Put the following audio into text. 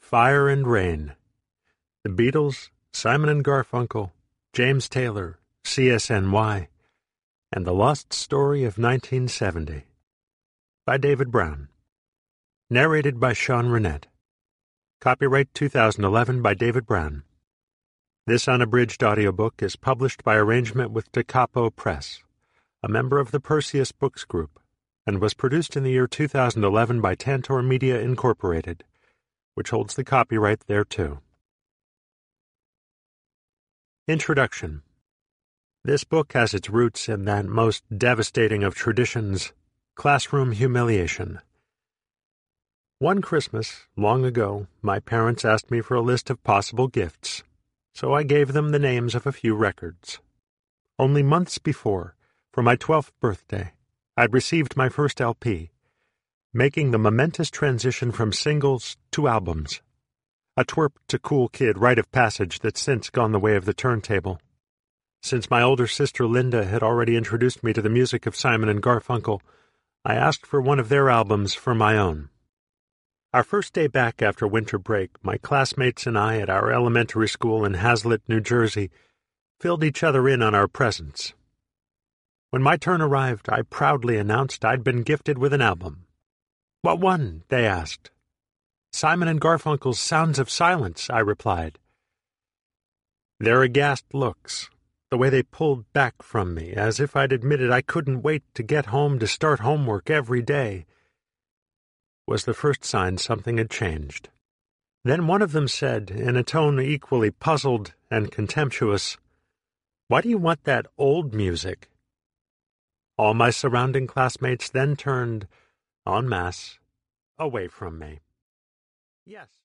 Fire and Rain. The Beatles, Simon and Garfunkel, James Taylor, CSNY, and the Lost Story of 1970. By David Brown. Narrated by Sean Rennett. Copyright 2011 by David Brown. This unabridged audiobook is published by arrangement with Da Capo Press, a member of the Perseus Books Group, and was produced in the year 2011 by Tantor Media Incorporated, which holds the copyright thereto. Introduction. This book has its roots in that most devastating of traditions, classroom humiliation. One Christmas, long ago, my parents asked me for a list of possible gifts, so I gave them the names of a few records. Only months before, for my 12th birthday, I'd received my first LP, making the momentous transition from singles to albums. A twerp to cool kid rite of passage that's since gone the way of the turntable. Since my older sister Linda had already introduced me to the music of Simon and Garfunkel, I asked for one of their albums for my own. Our first day back after winter break, my classmates and I at our elementary school in Hazlitt, New Jersey, filled each other in on our presents. When my turn arrived, I proudly announced I'd been gifted with an album. "What one?" they asked. "Simon and Garfunkel's Sounds of Silence," I replied. Their aghast looks, the way they pulled back from me, as if I'd admitted I couldn't wait to get home to start homework every day, was the first sign something had changed. Then one of them said, in a tone equally puzzled and contemptuous, "Why do you want that old music?" All my surrounding classmates then turned, en masse, away from me. Yes.